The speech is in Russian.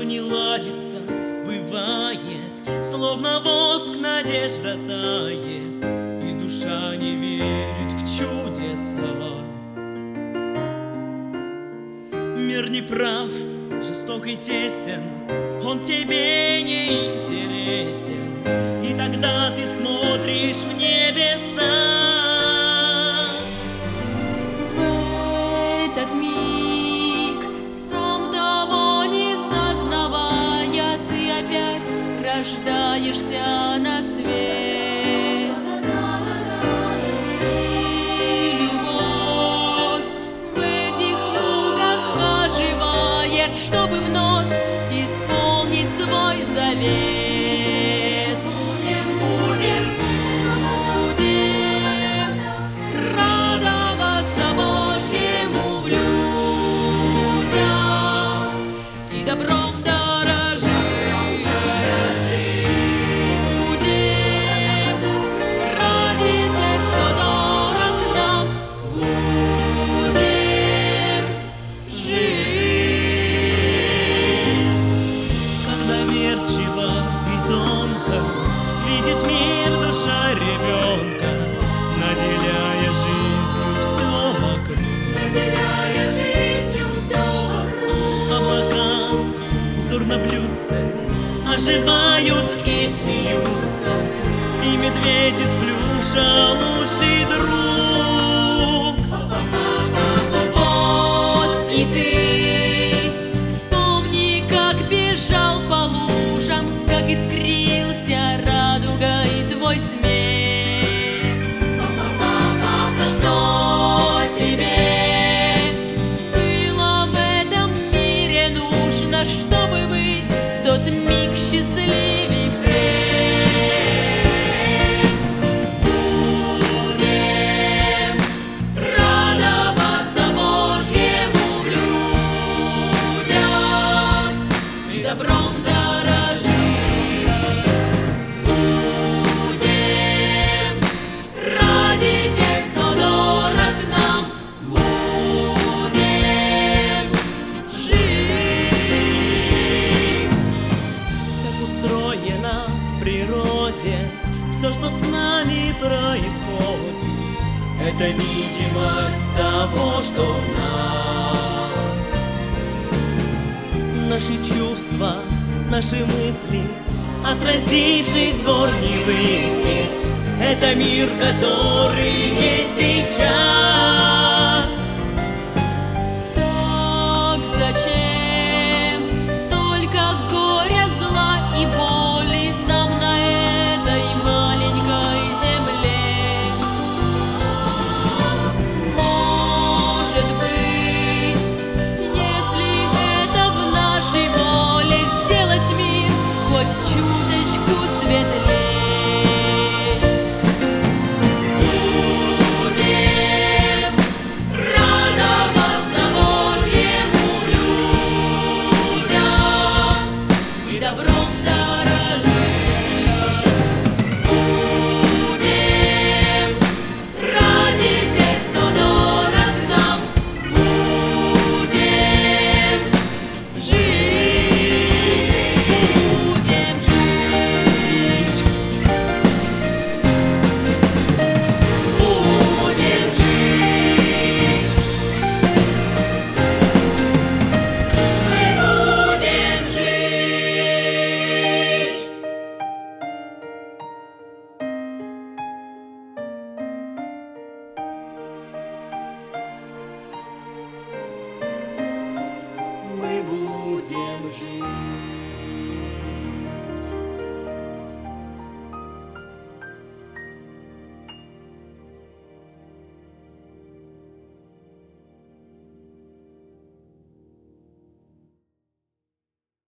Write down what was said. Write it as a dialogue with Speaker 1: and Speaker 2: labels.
Speaker 1: не ладится, бывает, словно воск надежда тает, и душа не верит в чудеса. Мир не прав, жесток и тесен, он тебе не интересен, и тогда ты смотришь в небеса.
Speaker 2: В этот миг, сам того не сознавая, ты опять рождаешься на свет. И любовь в этих лугах оживает, чтобы вновь исполнить свой завет. Будем радоваться Божьему в людях и добром дорожить. Будем ради тех, кто дорог нам, будем жить.
Speaker 1: Как доверчиво и тонко видит мир душа ребенка, наделяя жизнью все вокруг. Облака, узор на блюдце, оживают и смеются, и медведь из плюша лучший друг.
Speaker 2: Вот и ты вспомни, как бежал по лужам, как искрился радугой твой смех. Что тебе было в этом мире нужно, чтобы быть в тот миг счастливей всех? Будем радоваться Божьему в людях и добром дорожить. Будем ради тех, кто дорог нам, будем жить.
Speaker 1: Так устроено в природе все, что с нами происходит, это видимость того, что в нас. Наши чувства, наши мысли, отразившись в горней выси, это мир, который есть сейчас.
Speaker 2: Так зачем столько горя, зла и боли нам на этой маленькой земле? Может быть, если это в нашей воле, сделать мир хоть чуточку светлее. Будем радоваться Божьему в людях и добром дорожить. Будем ради тех, кто дорог нам, будем жить. Будем жить. Будем жить. Мы будем жить. Мы будем жить.